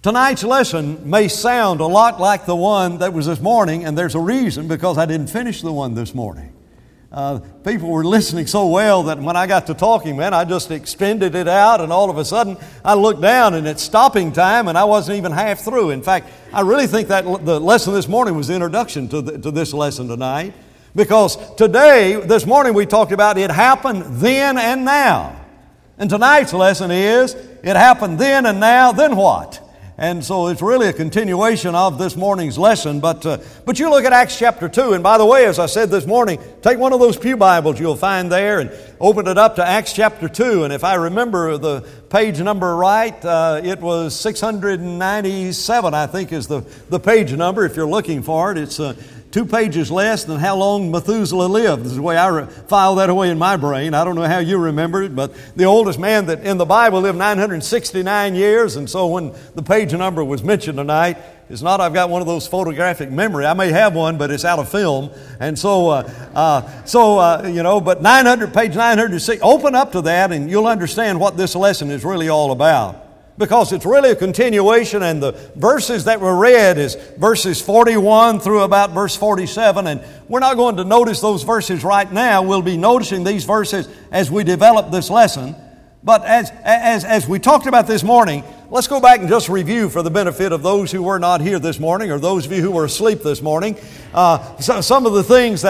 Tonight's lesson may sound a lot like the one that was this morning, and there's a reason, because I didn't finish the one this morning. People were listening so well that when I got to talking, man, I just extended it out, and all of a sudden I looked down and it's stopping time, and I wasn't even half through. In fact, I really think that the lesson this morning was the introduction to this lesson tonight, because this morning we talked about it happened then and now. And tonight's lesson is, it happened then and now, then what? And so it's really a continuation of this morning's lesson. But you look at Acts chapter 2. And by the way, as I said this morning, take one of those pew Bibles you'll find there and open it up to Acts chapter 2. And if I remember the page number right, it was 697, I think, is the page number if you're looking for it. It's 2 pages less than how long Methuselah lived. This is the way I file that away in my brain. I don't know how you remember it, but the oldest man that in the Bible lived 969 years. And so when the page number was mentioned tonight, it's not I've got one of those photographic memory. I may have one, but it's out of film. And but page 906, open up to that and you'll understand what this lesson is really all about. Because it's really a continuation, and the verses that were read is verses 41 through about verse 47, and we're not going to notice those verses right now. We'll be noticing these verses as we develop this lesson. But as we talked about this morning, let's go back and just review for the benefit of those who were not here this morning, or those of you who were asleep this morning, some of the things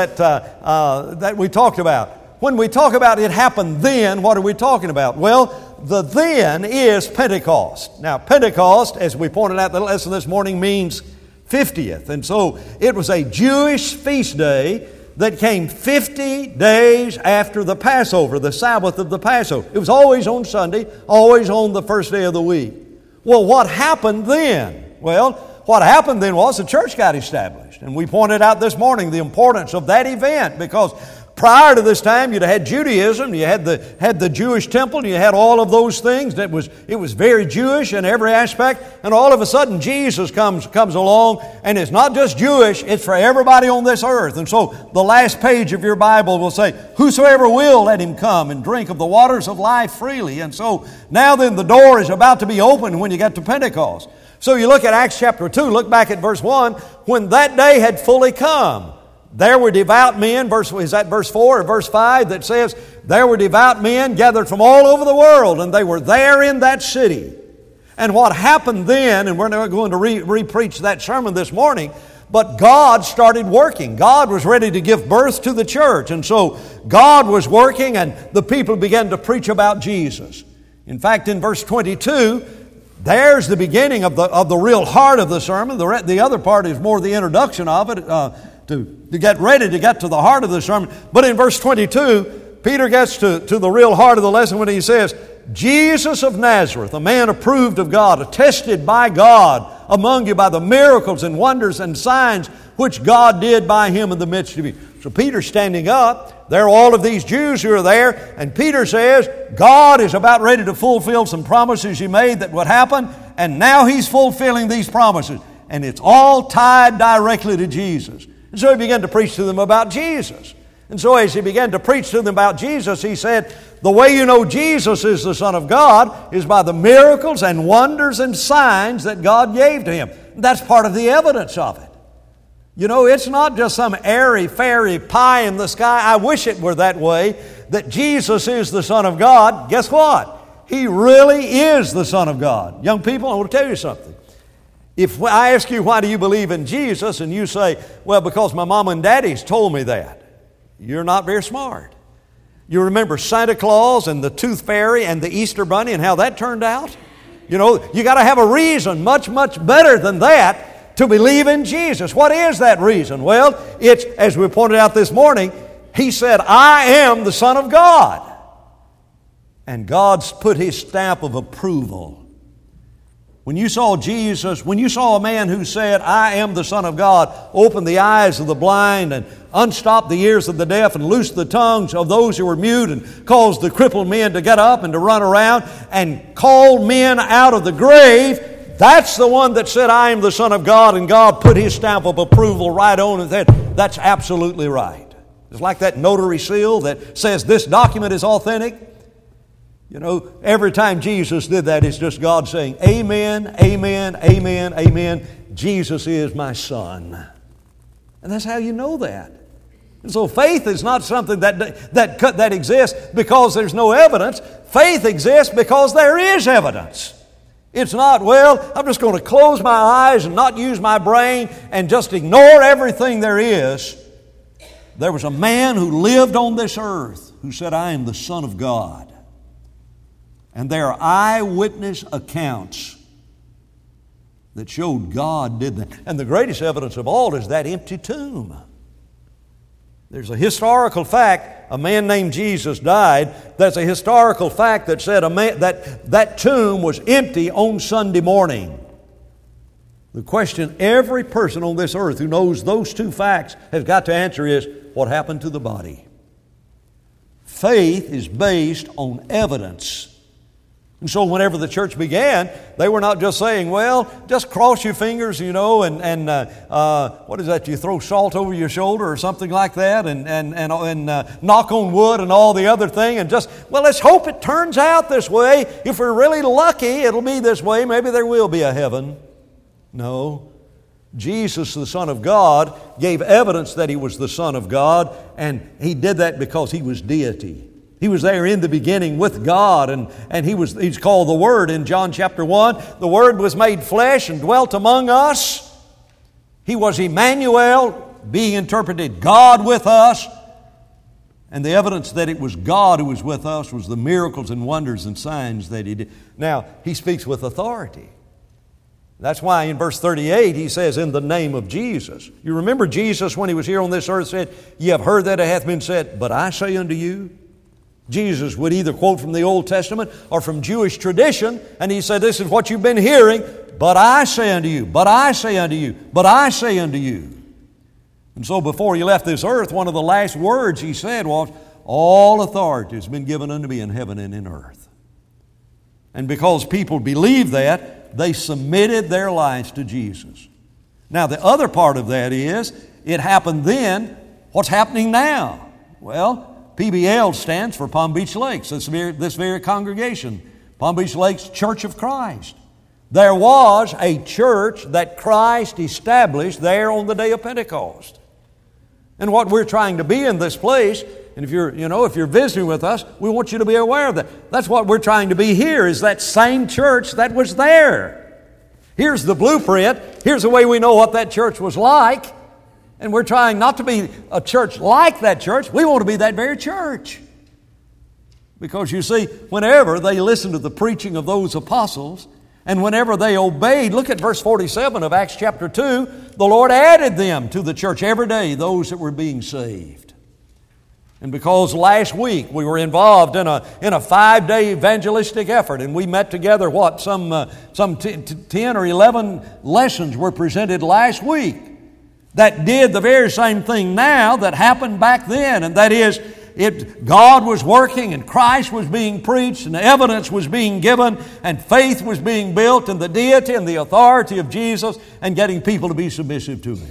that we talked about. When we talk about it happened then, what are we talking about? Well, the then is Pentecost. Now, Pentecost, as we pointed out in the lesson this morning, means 50th. And so it was a Jewish feast day that came 50 days after the Passover, the Sabbath of the Passover. It was always on Sunday, always on the first day of the week. Well, what happened then? Well, what happened then was the church got established. And we pointed out this morning the importance of that event, because prior to this time, you'd had Judaism, you had the Jewish temple, and you had all of those things. It was very Jewish in every aspect. And all of a sudden, Jesus comes along, and it's not just Jewish, it's for everybody on this earth. And so the last page of your Bible will say, "Whosoever will, let him come and drink of the waters of life freely." And so now then, the door is about to be opened when you get to Pentecost. So you look at Acts chapter 2, look back at verse 1, when that day had fully come. There were devout men, is that verse 4 or verse 5 that says, there were devout men gathered from all over the world, and they were there in that city. And what happened then, and we're not going to re-preach that sermon this morning, but God started working. God was ready to give birth to the church. And so God was working, and the people began to preach about Jesus. In fact, in verse 22, there's the beginning of the real heart of the sermon. The other part is more the introduction of it, to get ready to get to the heart of the sermon. But in verse 22, Peter gets to the real heart of the lesson when he says, Jesus of Nazareth, a man approved of God, attested by God among you by the miracles and wonders and signs which God did by Him in the midst of you. So Peter's standing up. There are all of these Jews who are there. And Peter says, God is about ready to fulfill some promises He made that would happen. And now He's fulfilling these promises. And it's all tied directly to Jesus. And so he began to preach to them about Jesus. And so as he began to preach to them about Jesus, he said, the way you know Jesus is the Son of God is by the miracles and wonders and signs that God gave to Him. That's part of the evidence of it. You know, it's not just some airy-fairy pie in the sky. I wish it were that way, that Jesus is the Son of God. Guess what? He really is the Son of God. Young people, I want to tell you something. If I ask you, why do you believe in Jesus? And you say, well, because my mom and daddy's told me that. You're not very smart. You remember Santa Claus and the Tooth Fairy and the Easter Bunny and how that turned out? You know, you got to have a reason much, much better than that to believe in Jesus. What is that reason? Well, it's, as we pointed out this morning, He said, I am the Son of God. And God's put His stamp of approval. When you saw Jesus, when you saw a man who said, I am the Son of God, open the eyes of the blind and unstop the ears of the deaf and loose the tongues of those who were mute and caused the crippled men to get up and to run around and called men out of the grave, that's the one that said, I am the Son of God, and God put His stamp of approval right on and said, that's absolutely right. It's like that notary seal that says this document is authentic. You know, every time Jesus did that, it's just God saying, amen, amen, amen, amen. Jesus is my Son. And that's how you know that. And so faith is not something that exists because there's no evidence. Faith exists because there is evidence. It's not, well, I'm just going to close my eyes and not use my brain and just ignore everything there is. There was a man who lived on this earth who said, I am the Son of God. And there are eyewitness accounts that showed God did that. And the greatest evidence of all is that empty tomb. There's a historical fact, a man named Jesus died. That's a historical fact that said that tomb was empty on Sunday morning. The question every person on this earth who knows those two facts has got to answer is, what happened to the body? Faith is based on evidence. And so whenever the church began, they were not just saying, well, just cross your fingers, you know, and what is that? You throw salt over your shoulder or something like that and knock on wood and all the other thing and just, well, let's hope it turns out this way. If we're really lucky, it'll be this way. Maybe there will be a heaven. No. Jesus, the Son of God, gave evidence that He was the Son of God, and He did that because He was deity. He was there in the beginning with God, and He's called the Word in John chapter 1. The Word was made flesh and dwelt among us. He was Emmanuel, being interpreted God with us. And the evidence that it was God who was with us was the miracles and wonders and signs that He did. Now, He speaks with authority. That's why in verse 38 He says, in the name of Jesus. You remember Jesus when He was here on this earth said, ye have heard that it hath been said, but I say unto you. Jesus would either quote from the Old Testament or from Jewish tradition, and He said, this is what you've been hearing, but I say unto you, but I say unto you, but I say unto you. And so before He left this earth, one of the last words He said was, all authority has been given unto me in heaven and in earth. And because people believed that, they submitted their lives to Jesus. Now the other part of that is, it happened then, what's happening now? Well, PBL stands for Palm Beach Lakes, this very congregation, Palm Beach Lakes Church of Christ. There was a church that Christ established there on the day of Pentecost. And what we're trying to be in this place, and if you're visiting with us, we want you to be aware of that. That's what we're trying to be here, is that same church that was there. Here's the blueprint. Here's the way we know what that church was like. And we're trying not to be a church like that church. We want to be that very church. Because you see, whenever they listened to the preaching of those apostles, and whenever they obeyed, look at verse 47 of Acts chapter 2, the Lord added them to the church every day, those that were being saved. And because last week we were involved in a 5-day evangelistic effort, and we met together, some 10 or 11 lessons were presented last week that did the very same thing now that happened back then, and that is, God was working and Christ was being preached and evidence was being given and faith was being built in the deity and the authority of Jesus and getting people to be submissive to Him.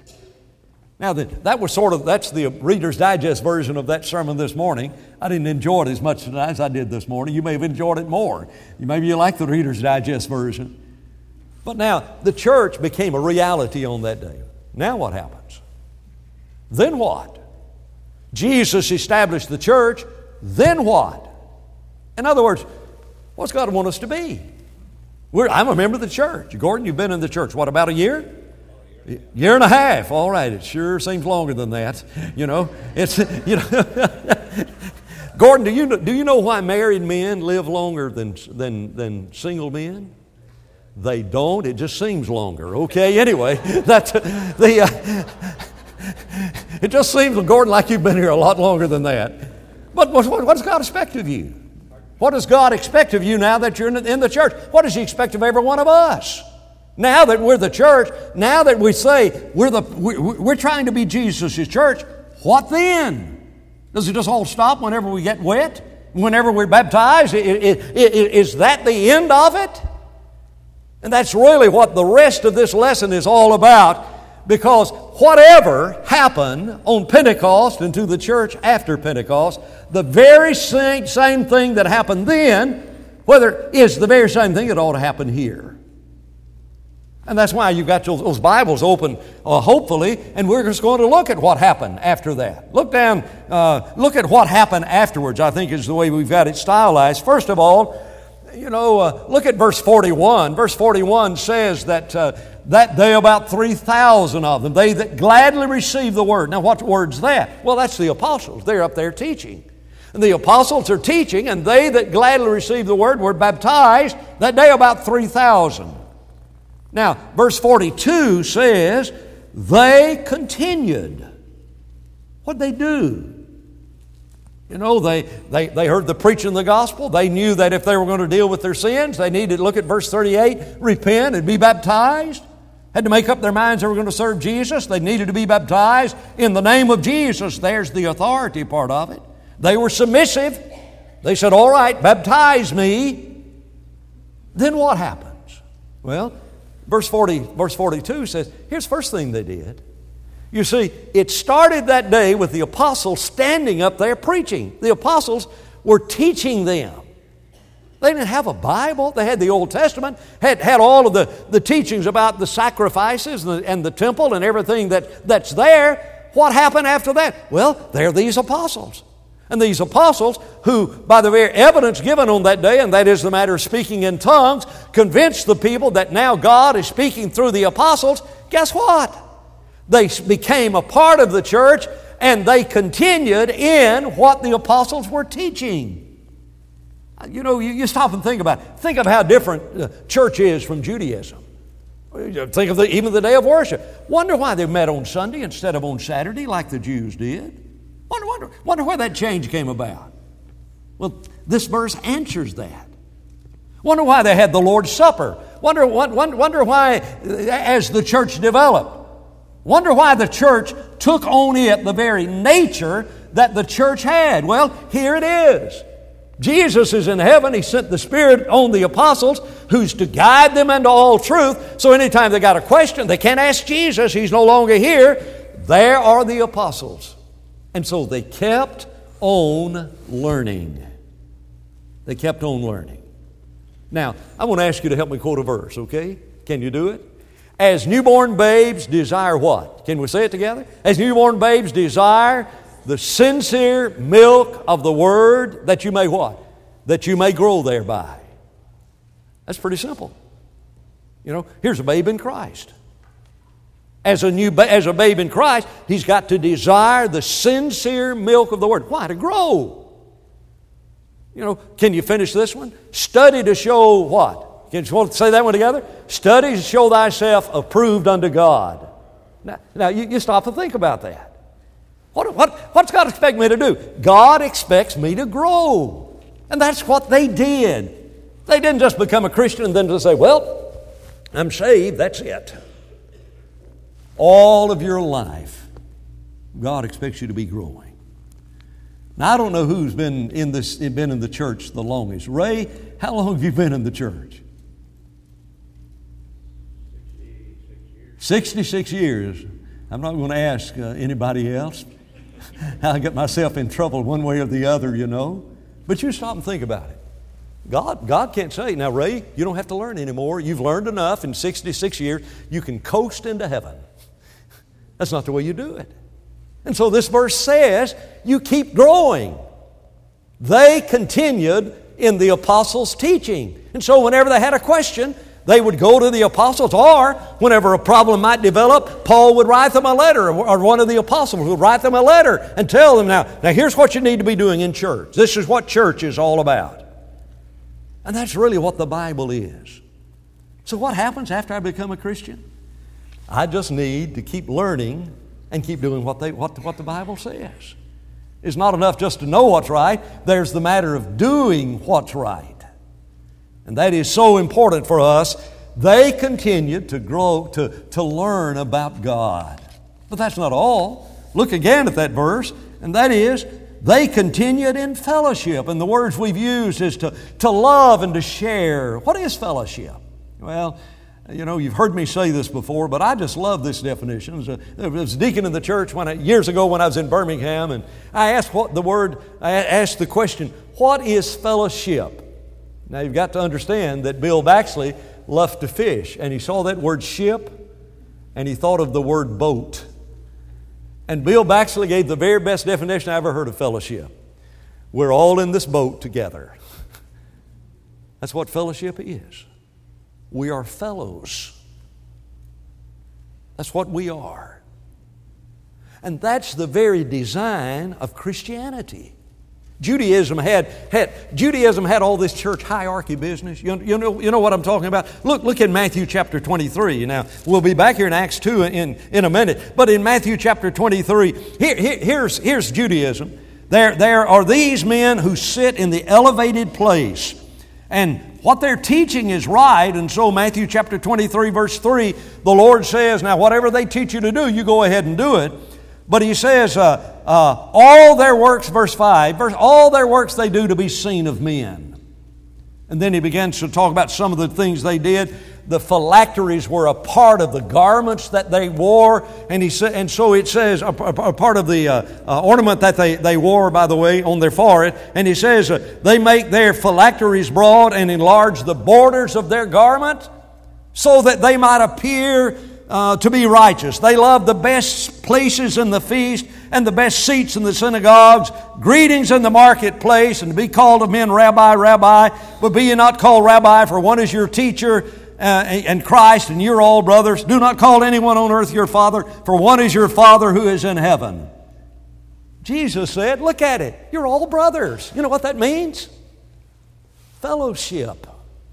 Now that's the Reader's Digest version of that sermon this morning. I didn't enjoy it as much as I did this morning. You may have enjoyed it more. Maybe you like the Reader's Digest version. But now the church became a reality on that day. Now what happens? Then what? Jesus established the church. Then what? In other words, what's God want us to be? I'm a member of the church. Gordon, you've been in the church, what, about a year? Year and a half. All right, it sure seems longer than that. Gordon, do you know why married men live longer than single men? They don't. It just seems longer. Okay, anyway, it just seems, Gordon, like you've been here a lot longer than that. But what does God expect of you? What does God expect of you now that you're in the church? What does He expect of every one of us? Now that we're the church, now that we say we're trying to be Jesus' church, what then? Does it just all stop whenever we get wet? Whenever we're baptized? Is that the end of it? And that's really what the rest of this lesson is all about. Because whatever happened on Pentecost and to the church after Pentecost, the very same thing that happened then, is the very same thing that ought to happen here. And that's why you've got those Bibles open, hopefully, and we're just going to look at what happened after that. Look at what happened afterwards, I think is the way we've got it stylized. First of all, look at verse 41. Verse 41 says that that day about 3,000 of them, they that gladly received the word. Now, what word's that? Well, that's the apostles. They're up there teaching. And the apostles are teaching, and they that gladly received the word were baptized. That day about 3,000. Now, verse 42 says, they continued. What'd they do? They heard the preaching of the gospel. They knew that if they were going to deal with their sins, they needed to look at verse 38, repent and be baptized. Had to make up their minds they were going to serve Jesus. They needed to be baptized in the name of Jesus. There's the authority part of it. They were submissive. They said, all right, baptize me. Then what happens? Well, Verse 42 says, here's the first thing they did. You see, it started that day with the apostles standing up there preaching. The apostles were teaching them. They didn't have a Bible. They had the Old Testament, had all of the teachings about the sacrifices and the temple and everything that's there. What happened after that? Well, they're these apostles. And these apostles, who, by the very evidence given on that day, and that is the matter of speaking in tongues, convinced the people that now God is speaking through the apostles. Guess what? They became a part of the church, and they continued in what the apostles were teaching. You stop and think about it. Think of how different church is from Judaism. Think of even the day of worship. Wonder why they met on Sunday instead of on Saturday like the Jews did. Wonder where that change came about. Well, this verse answers that. Wonder why they had the Lord's Supper. Wonder why, as the church developed, wonder why the church took on it the very nature that the church had. Well, here it is. Jesus is in heaven. He sent the Spirit on the apostles, who's to guide them into all truth. So anytime they got a question, they can't ask Jesus. He's no longer here. There are the apostles. And so they kept on learning. They kept on learning. Now, I want to ask you to help me quote a verse, okay? Can you do it? As newborn babes desire what? Can we say it together? As newborn babes desire the sincere milk of the Word, that you may what? That you may grow thereby. That's pretty simple. Here's a babe in Christ. As a babe in Christ, he's got to desire the sincere milk of the Word. Why? To grow. Can you finish this one? Study to show what? Can you say that one together? Study to show thyself approved unto God. Now you stop and think about that. What's God expect me to do? God expects me to grow. And that's what they did. They didn't just become a Christian and then just say, well, I'm saved, that's it. All of your life, God expects you to be growing. Now, I don't know who's been in the church the longest. Ray, how long have you been in the church? 66 years. I'm not going to ask anybody else. I'll get myself in trouble one way or the other, But you stop and think about it. God can't say, now, Ray, you don't have to learn anymore. You've learned enough in 66 years. You can coast into heaven. That's not the way you do it. And so this verse says, you keep growing. They continued in the apostles' teaching. And so whenever they had a question, they would go to the apostles, or whenever a problem might develop, Paul would write them a letter, or one of the apostles would write them a letter and tell them, now here's what you need to be doing in church. This is what church is all about. And that's really what the Bible is. So what happens after I become a Christian? I just need to keep learning and keep doing what the Bible says. It's not enough just to know what's right. There's the matter of doing what's right. And that is so important for us. They continued to grow, to learn about God. But that's not all. Look again at that verse, and that is, they continued in fellowship. And the words we've used is to love and to share. What is fellowship? Well, You've heard me say this before, but I just love this definition. I was a deacon in the church years ago when I was in Birmingham, and I asked the question, what is fellowship? Now you've got to understand that Bill Baxley loved to fish, and he saw that word ship, and he thought of the word boat. And Bill Baxley gave the very best definition I ever heard of fellowship. We're all in this boat together. That's what fellowship is. We are fellows. That's what we are. And that's the very design of Christianity. Judaism had all this church hierarchy business. You know what I'm talking about? Look in Matthew chapter 23. Now, we'll be back here in Acts 2 in a minute. But in Matthew chapter 23, here's Judaism. There are these men who sit in the elevated place. And what they're teaching is right. And so Matthew chapter 23 verse 3, the Lord says, now whatever they teach you to do, you go ahead and do it. But He says, all their works, verse 5, all their works they do to be seen of men. And then He begins to talk about some of the things they did. The phylacteries were a part of the garments that they wore. And so it says, a part of the ornament that they wore, by the way, on their forehead. And He says, they make their phylacteries broad and enlarge the borders of their garment so that they might appear to be righteous. They love the best places in the feast and the best seats in the synagogues, greetings in the marketplace, and to be called of men, Rabbi, Rabbi. But be ye not called Rabbi, for one is your teacher, and Christ, and you're all brothers. Do not call anyone on earth your father, for one is your Father who is in heaven. Jesus said, look at it, you're all brothers. You know what that means? Fellowship.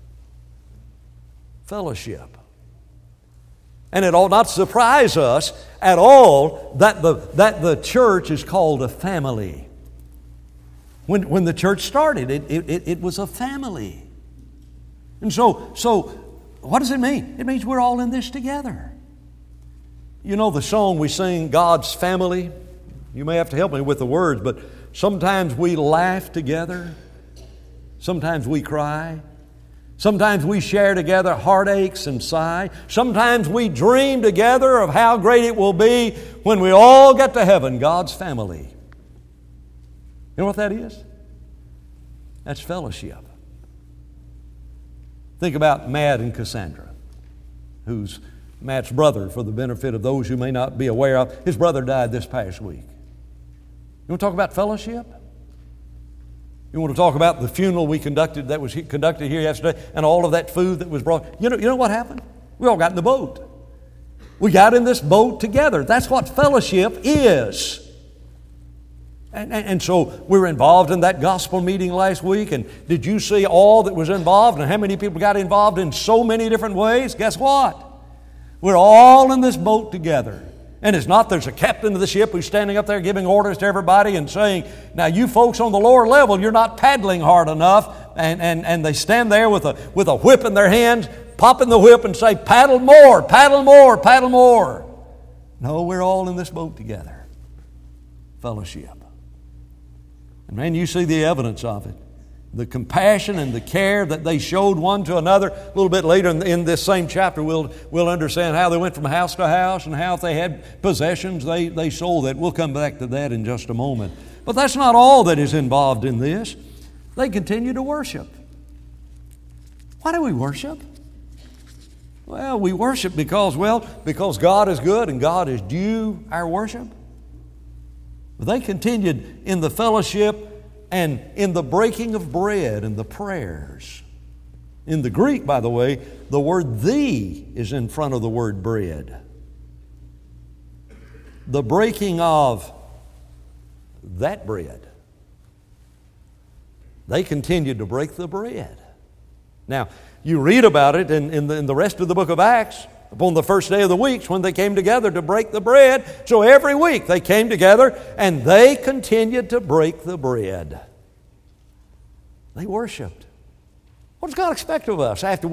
Fellowship. And it ought not surprise us at all that the church is called a family. When the church started, it was a family. And so what does it mean? It means we're all in this together. You know the song we sing, God's Family? You may have to help me with the words, but sometimes we laugh together. Sometimes we cry. Sometimes we share together heartaches and sigh. Sometimes we dream together of how great it will be when we all get to heaven, God's family. You know what that is? That's fellowship. Think about Matt and Cassandra, who's Matt's brother, for the benefit of those who may not be aware of. His brother died this past week. You want to talk about fellowship? You want to talk about the funeral that was conducted here yesterday, and all of that food that was brought? You know what happened? We all got in the boat. We got in this boat together. That's what fellowship is. And so we were involved in that gospel meeting last week, and did you see all that was involved and how many people got involved in so many different ways? Guess what? We're all in this boat together. And it's not there's a captain of the ship who's standing up there giving orders to everybody and saying, now you folks on the lower level, you're not paddling hard enough. And they stand there with a whip in their hands, popping the whip and say, paddle more, paddle more, paddle more. No, we're all in this boat together. Fellowship. And man, you see the evidence of it. The compassion and the care that they showed one to another. A little bit later in this same chapter, we'll understand how they went from house to house and how if they had possessions, they sold that. We'll come back to that in just a moment. But that's not all that is involved in this. They continue to worship. Why do we worship? Well, we worship because God is good and God is due our worship. But they continued in the fellowship and in the breaking of bread and the prayers. In the Greek, by the way, the word "thee" is in front of the word bread. The breaking of that bread. They continued to break the bread. Now, you read about it in the rest of the book of Acts. Upon the first day of the week when they came together to break the bread. So every week they came together and they continued to break the bread. They worshiped. What does God expect of us after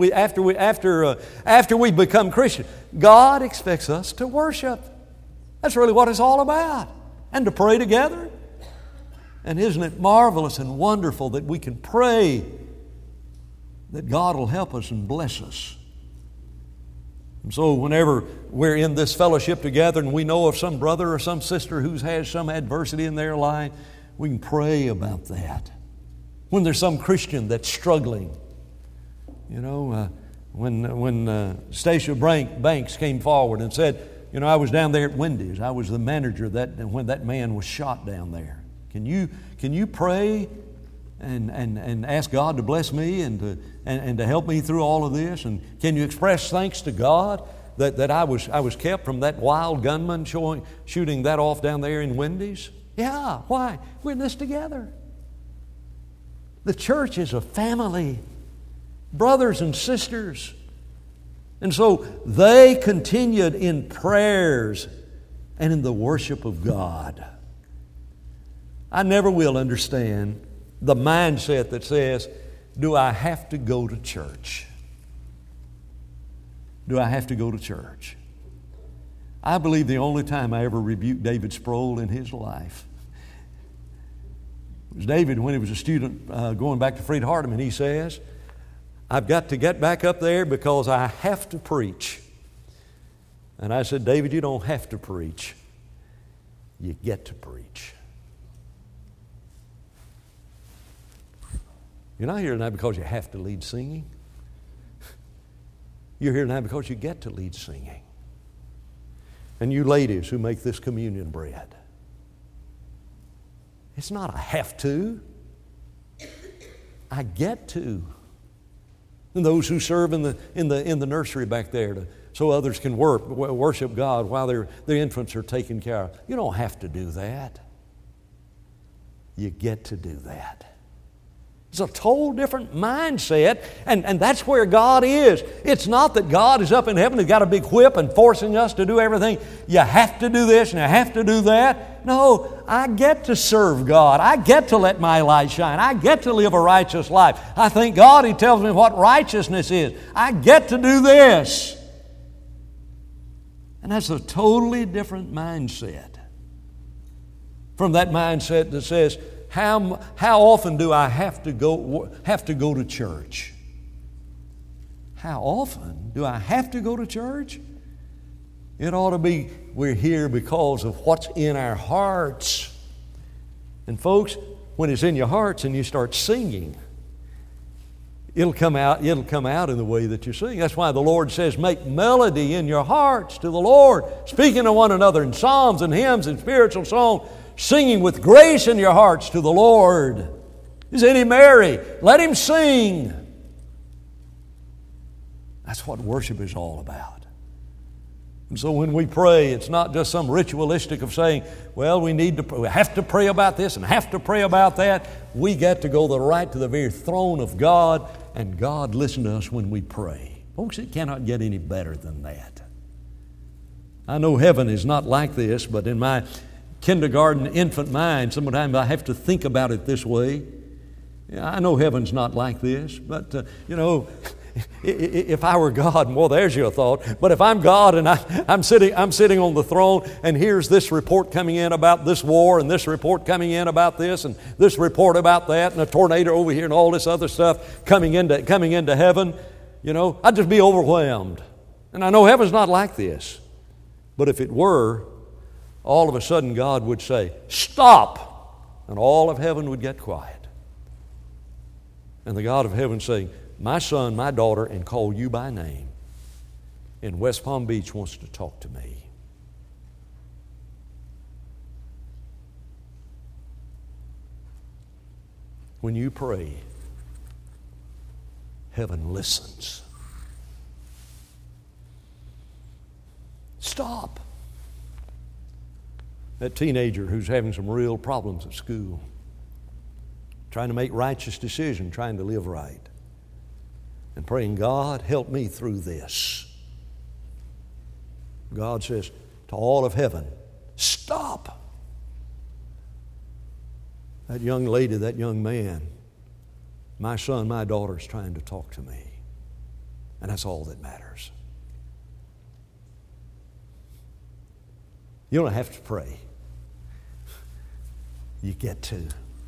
we become Christian? God expects us to worship. That's really what it's all about. And to pray together. And isn't it marvelous and wonderful that we can pray that God will help us and bless us So whenever we're in this fellowship together and we know of some brother or some sister who has some adversity in their life, we can pray about that. When there's some Christian that's struggling, when Stacia Banks came forward and said, I was down there at Wendy's. I was the manager when that man was shot down there. Can you pray and ask God to bless me and to help me through all of this? And can you express thanks to God that I was kept from that wild gunman shooting that off down there in Wendy's? Yeah, why? We're in this together. The church is a family, brothers and sisters. And so they continued in prayers and in the worship of God. I never will understand the mindset that says, do I have to go to church? Do I have to go to church? I believe the only time I ever rebuked David Sproul in his life was David when he was a student going back to Freed Hardeman. He says, I've got to get back up there because I have to preach. And I said, David, you don't have to preach. You get to preach. You're not here tonight because you have to lead singing. You're here tonight because you get to lead singing. And you ladies who make this communion bread, it's not a have to. I get to. And those who serve in the nursery back there so others can worship God while their infants are taken care of. You don't have to do that. You get to do that. It's a total different mindset, and that's where God is. It's not that God is up in heaven and got a big whip and forcing us to do everything. You have to do this and you have to do that. No, I get to serve God. I get to let my light shine. I get to live a righteous life. I thank God He tells me what righteousness is. I get to do this. And that's a totally different mindset from that mindset that says, how often do I have to go to church? How often do I have to go to church? It ought to be we're here because of what's in our hearts. And folks, when it's in your hearts and you start singing, it'll come out in the way that you sing. That's why the Lord says, make melody in your hearts to the Lord, speaking to one another in psalms and hymns and spiritual songs, singing with grace in your hearts to the Lord. Is any merry? Let him sing. That's what worship is all about. And so when we pray, it's not just some ritualistic of saying, well, we have to pray about this and have to pray about that. We get to go right to the very throne of God, and God listens to us when we pray. Folks, it cannot get any better than that. I know heaven is not like this, but in my kindergarten infant mind, sometimes I have to think about it this way. I know heaven's not like this, but if I were God, well, there's your thought. But if I'm God and I'm sitting on the throne, and here's this report coming in about this war, and this report coming in about this, and this report about that, and a tornado over here, and all this other stuff coming into heaven, I'd just be overwhelmed. And I know heaven's not like this. But if it were, all of a sudden God would say, stop! And all of heaven would get quiet. And the God of heaven saying, my son, my daughter, and call you by name, in West Palm Beach wants to talk to me. When you pray, heaven listens. Stop. That teenager who's having some real problems at school, trying to make righteous decisions, trying to live right, and praying, God, help me through this. God says to all of heaven, stop. That young lady, that young man, my son, my daughter is trying to talk to me. And that's all that matters. You don't have to pray. You get to.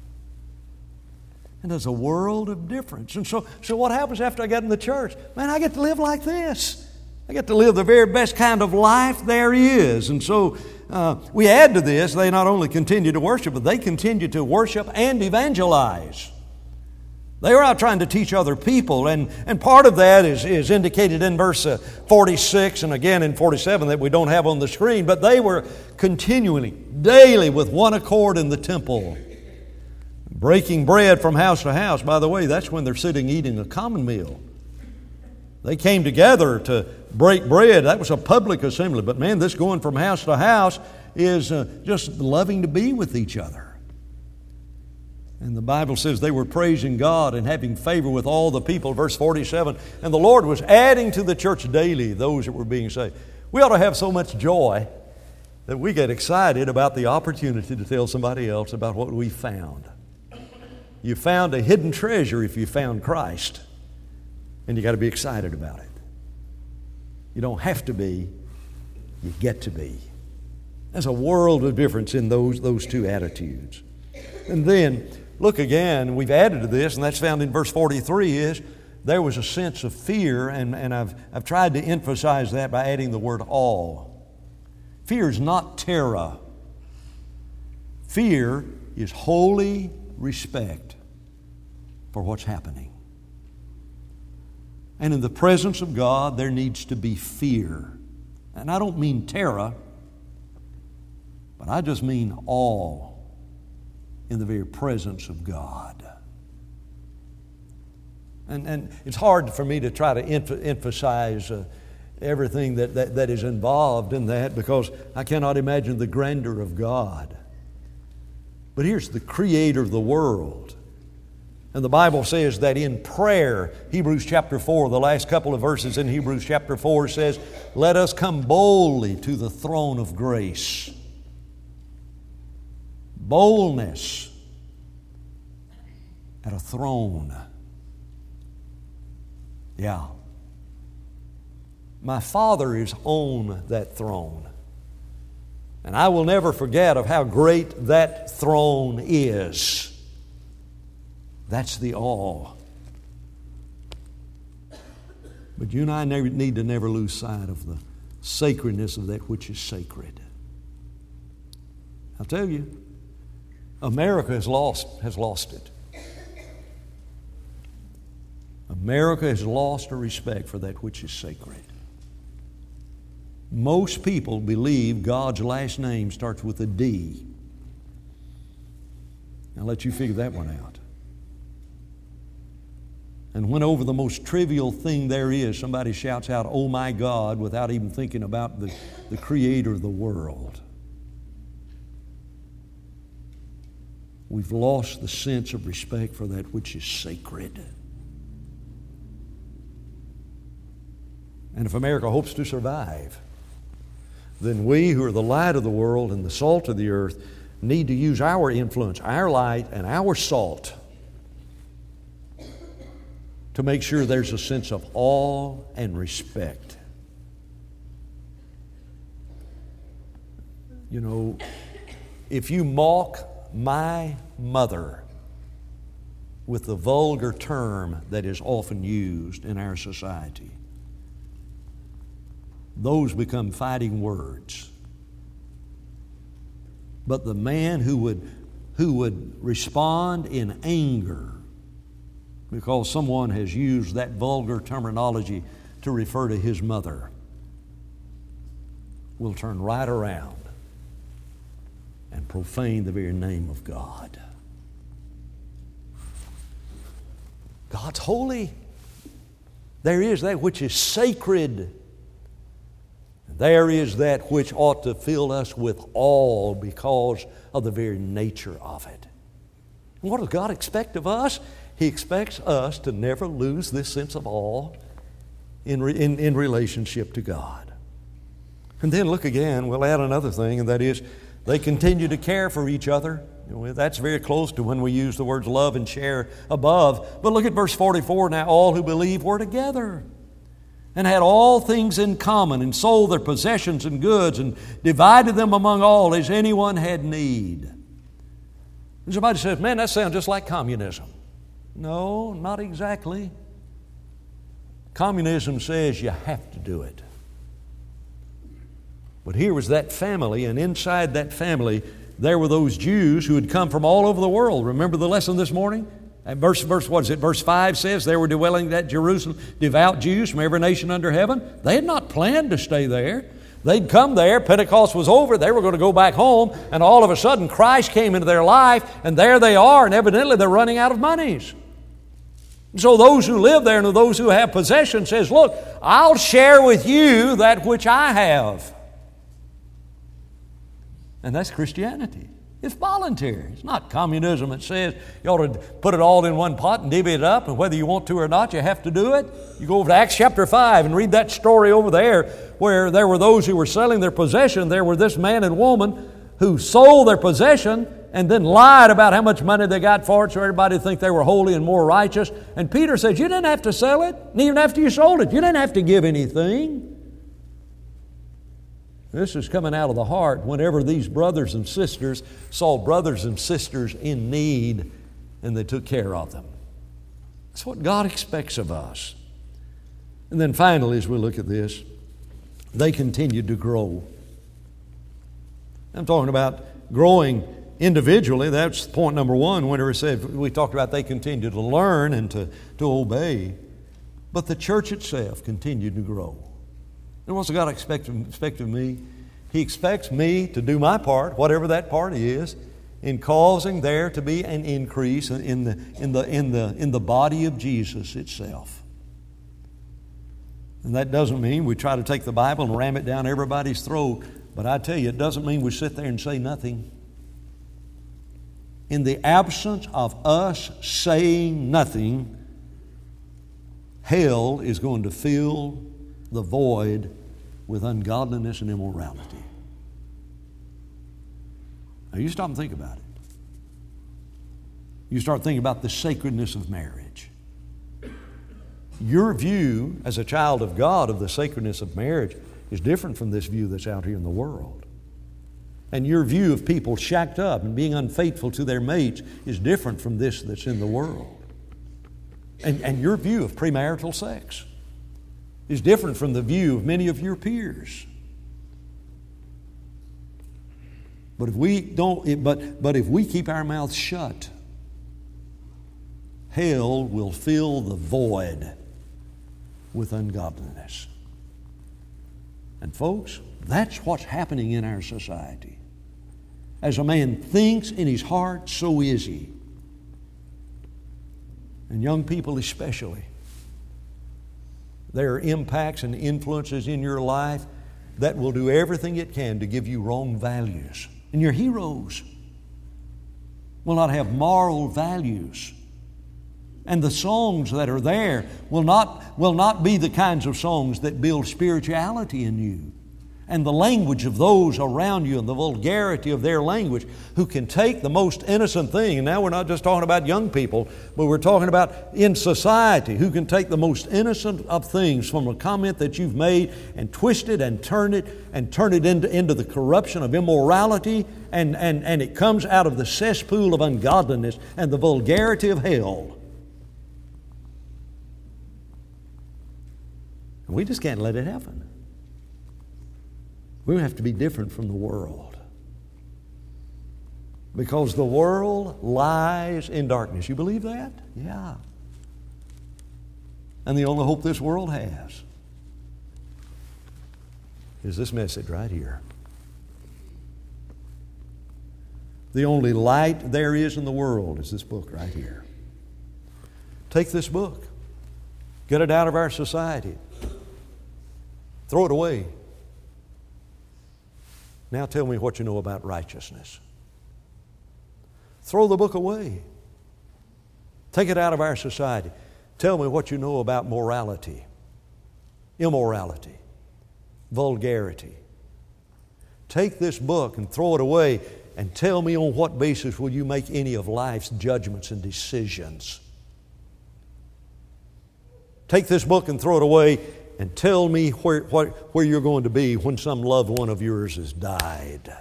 And there's a world of difference. And so what happens after I get in the church? Man, I get to live like this. I get to live the very best kind of life there is. And so we add to this, they not only continue to worship, but they continue to worship and evangelize. They were out trying to teach other people, and part of that is indicated in verse 46 and again in 47 that we don't have on the screen, but they were continually, daily, with one accord in the temple, breaking bread from house to house. By the way, that's when they're sitting eating a common meal. They came together to break bread. That was a public assembly, but man, this going from house to house is just loving to be with each other. And the Bible says they were praising God and having favor with all the people. Verse 47, and the Lord was adding to the church daily those that were being saved. We ought to have so much joy that we get excited about the opportunity to tell somebody else about what we found. You found a hidden treasure if you found Christ, and you got to be excited about it. You don't have to be, you get to be. There's a world of difference in those two attitudes. And then, look again, we've added to this, and that's found in verse 43, is there was a sense of fear, and I've tried to emphasize that by adding the word awe. Fear is not terror. Fear is holy respect for what's happening. And in the presence of God, there needs to be fear. And I don't mean terror, but I just mean awe in the very presence of God. And it's hard for me to try to emphasize everything that is involved in that, because I cannot imagine the grandeur of God. But here's the Creator of the world. And the Bible says that in prayer, Hebrews chapter 4, the last couple of verses in Hebrews chapter 4 says, let us come boldly to the throne of grace. Boldness at a throne. Yeah. My Father is on that throne. And I will never forget of how great that throne is. That's the awe. But you and I need to never lose sight of the sacredness of that which is sacred. I'll tell you, America has lost it. America has lost a respect for that which is sacred. Most people believe God's last name starts with a D. I'll let you figure that one out. And when over the most trivial thing there is, somebody shouts out, "Oh my God," without even thinking about the Creator of the world. We've lost the sense of respect for that which is sacred. And if America hopes to survive, then we who are the light of the world and the salt of the earth need to use our influence, our light, and our salt to make sure there's a sense of awe and respect. You know, if you mock my mother with the vulgar term that is often used in our society, those become fighting words. But the man who would respond in anger because someone has used that vulgar terminology to refer to his mother will turn right around and profane the very name of God. God's holy. There is that which is sacred. There is that which ought to fill us with awe because of the very nature of it. And what does God expect of us? He expects us to never lose this sense of awe in relationship to God. And then look again, we'll add another thing, and that is they continue to care for each other. You know, that's very close to when we use the words love and share above. But look at verse 44. Now all who believe were together and had all things in common, and sold their possessions and goods, and divided them among all as anyone had need. And somebody says, man, that sounds just like communism. No, not exactly. Communism says you have to do it. But here was that family, and inside that family, there were those Jews who had come from all over the world. Remember the lesson this morning? Verse 5 says, there were dwelling at Jerusalem devout Jews from every nation under heaven. They had not planned to stay there. They'd come there, Pentecost was over, they were going to go back home, and all of a sudden Christ came into their life, and there they are, and evidently they're running out of monies. So those who live there and those who have possession says, look, I'll share with you that which I have. And that's Christianity. It's voluntary. It's not communism that says you ought to put it all in one pot and divvy it up, and whether you want to or not, you have to do it. You go over to Acts chapter 5 and read that story over there where there were those who were selling their possession. There were this man and woman who sold their possession and then lied about how much money they got for it so everybody would think they were holy and more righteous. And Peter says, you didn't have to sell it, and even after you sold it, you didn't have to give anything. This is coming out of the heart whenever these brothers and sisters saw brothers and sisters in need and they took care of them. That's what God expects of us. And then finally, as we look at this, they continued to grow. I'm talking about growing individually. That's point number one. Whenever it said, we talked about they continued to learn and to obey. But the church itself continued to grow. And what's God expect of me? He expects me to do my part, whatever that part is, in causing there to be an increase in the body of Jesus itself. And that doesn't mean we try to take the Bible and ram it down everybody's throat. But I tell you, it doesn't mean we sit there and say nothing. In the absence of us saying nothing, hell is going to fill the void with ungodliness and immorality. Now you stop and think about it. You start thinking about the sacredness of marriage. Your view as a child of God of the sacredness of marriage is different from this view that's out here in the world. And your view of people shacked up and being unfaithful to their mates is different from this that's in the world. And your view of premarital sex is different from the view of many of your peers. But if we don't, but if we keep our mouths shut, hell will fill the void with ungodliness. And folks, that's what's happening in our society. As a man thinks in his heart, so is he. And young people especially. There are impacts and influences in your life that will do everything it can to give you wrong values. And your heroes will not have moral values. And the songs that are there will not be the kinds of songs that build spirituality in you. And the language of those around you and the vulgarity of their language who can take the most innocent thing, and now we're not just talking about young people, but we're talking about in society, who can take the most innocent of things from a comment that you've made and twist it and turn it into the corruption of immorality, and it comes out of the cesspool of ungodliness and the vulgarity of hell. And we just can't let it happen. We have to be different from the world. Because the world lies in darkness. You believe that? Yeah. And the only hope this world has is this message right here. The only light there is in the world is this book right here. Take this book. Get it out of our society. Throw it away. Now tell me what you know about righteousness. Throw the book away. Take it out of our society. Tell me what you know about morality, immorality, vulgarity. Take this book and throw it away and tell me on what basis will you make any of life's judgments and decisions. Take this book and throw it away and tell me where you're going to be when some loved one of yours has died.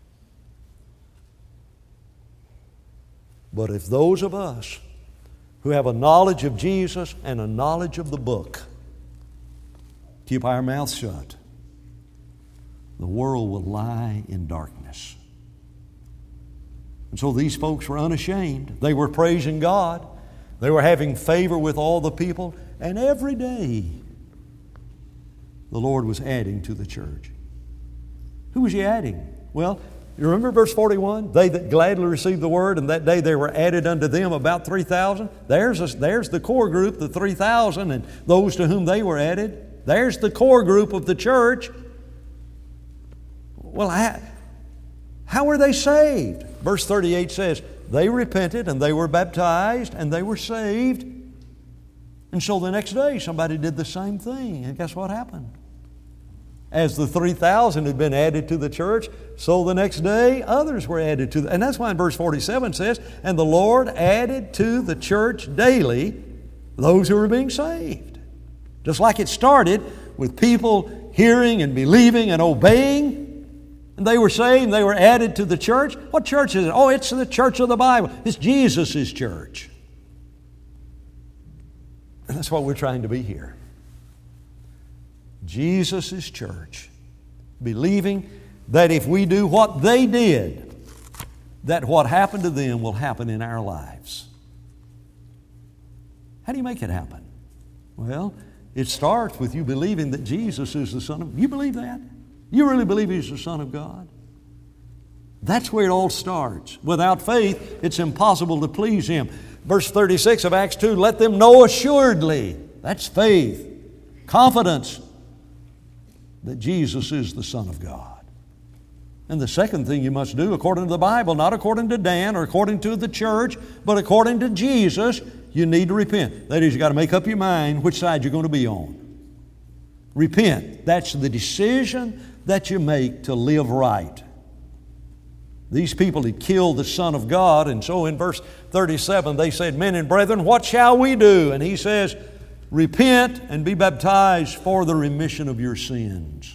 But if those of us who have a knowledge of Jesus and a knowledge of the book keep our mouths shut, the world will lie in darkness. And so these folks were unashamed. They were praising God. They were having favor with all the people. And every day, the Lord was adding to the church. Who was He adding? Well, you remember verse 41? They that gladly received the word, and that day there were added unto them about 3,000. There's the core group, the 3,000, and those to whom they were added. There's the core group of the church. Well, how were they saved? Verse 38 says, they repented and they were baptized and they were saved. And so the next day somebody did the same thing. And guess what happened? As the 3,000 had been added to the church, so the next day others were added to and that's why in verse 47 says, and the Lord added to the church daily those who were being saved. Just like it started with people hearing and believing and obeying. And they were saved, they were added to the church. What church is it? Oh, it's the church of the Bible. It's Jesus' church. And that's what we're trying to be here. Jesus' church. Believing that if we do what they did, that what happened to them will happen in our lives. How do you make it happen? Well, it starts with you believing that Jesus is the Son of God. You believe that? You really believe He's the Son of God? That's where it all starts. Without faith, it's impossible to please Him. Verse 36 of Acts 2, let them know assuredly. That's faith. Confidence that Jesus is the Son of God. And the second thing you must do, according to the Bible, not according to Dan or according to the church, but according to Jesus, you need to repent. That is, you got to make up your mind which side you're going to be on. Repent. That's the decision that you make to live right. These people had killed the Son of God, and so in verse 37 they said, men and brethren, what shall we do? And He says, repent and be baptized for the remission of your sins.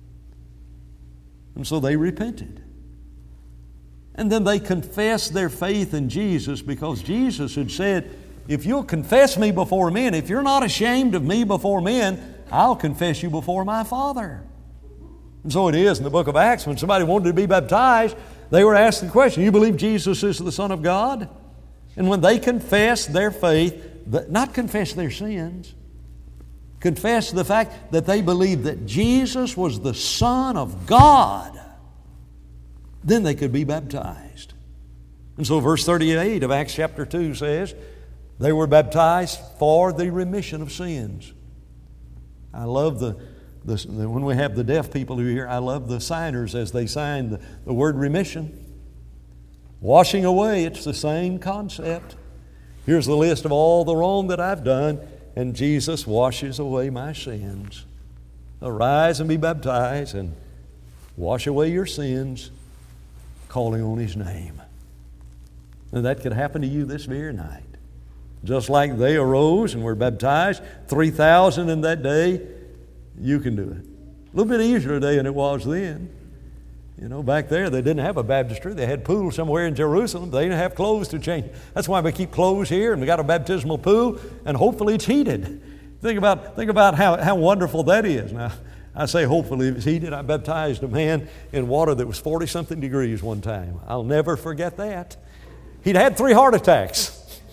And so they repented. And then they confessed their faith in Jesus, because Jesus had said, if you'll confess me before men, if you're not ashamed of me before men, I'll confess you before my Father. And so it is in the book of Acts, when somebody wanted to be baptized, they were asked the question, you believe Jesus is the Son of God? And when they confessed their faith, not confess their sins, confess the fact that they believed that Jesus was the Son of God, then they could be baptized. And so verse 38 of Acts chapter 2 says, they were baptized for the remission of sins. I love when we have the deaf people who are here, I love the signers as they sign the word remission. Washing away, it's the same concept. Here's the list of all the wrong that I've done, and Jesus washes away my sins. Arise and be baptized and wash away your sins, calling on His name. And that could happen to you this very night. Just like they arose and were baptized, 3,000 in that day, you can do it. A little bit easier today than it was then. You know, back there they didn't have a baptistry. They had pools somewhere in Jerusalem. They didn't have clothes to change. That's why we keep clothes here, and we got a baptismal pool, and hopefully it's heated. Think about how wonderful that is. Now, I say hopefully it's heated. I baptized a man in water that was 40-something degrees one time. I'll never forget that. He'd had 3 heart attacks.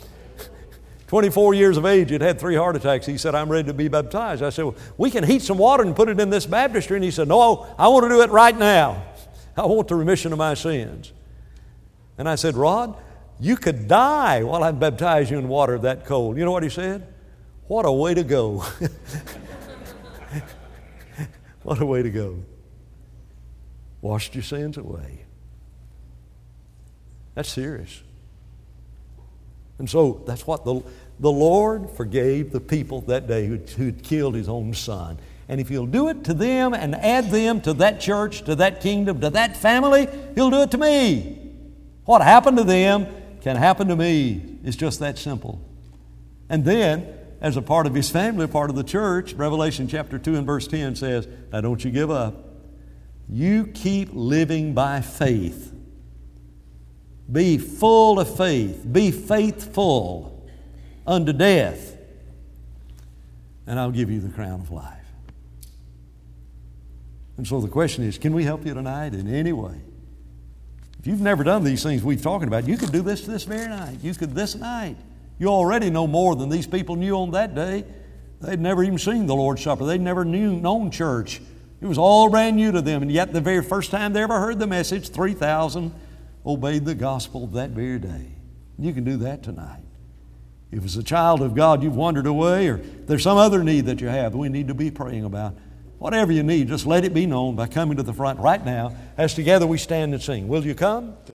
24 years of age, he'd had 3 heart attacks. He said, I'm ready to be baptized. I said, well, we can heat some water and put it in this baptistry. And he said, no, I want to do it right now. I want the remission of my sins. And I said, Rod, you could die while I baptize you in water that cold. You know what he said? What a way to go. What a way to go. Washed your sins away. That's serious. And so that's what the Lord forgave the people that day who'd killed His own Son. And if He'll do it to them and add them to that church, to that kingdom, to that family, He'll do it to me. What happened to them can happen to me. It's just that simple. And then, as a part of His family, a part of the church, Revelation chapter 2 and verse 10 says, now don't you give up. You keep living by faith. Be full of faith. Be faithful unto death. And I'll give you the crown of life. And so the question is, can we help you tonight in any way? If you've never done these things we've talking about, you could do this very night. You could this night. You already know more than these people knew on that day. They'd never even seen the Lord's Supper. They'd never known church. It was all brand new to them. And yet the very first time they ever heard the message, 3,000 obeyed the gospel that very day. You can do that tonight. If as a child of God you've wandered away, or there's some other need that you have that we need to be praying about, whatever you need, just let it be known by coming to the front right now as together we stand and sing. Will you come?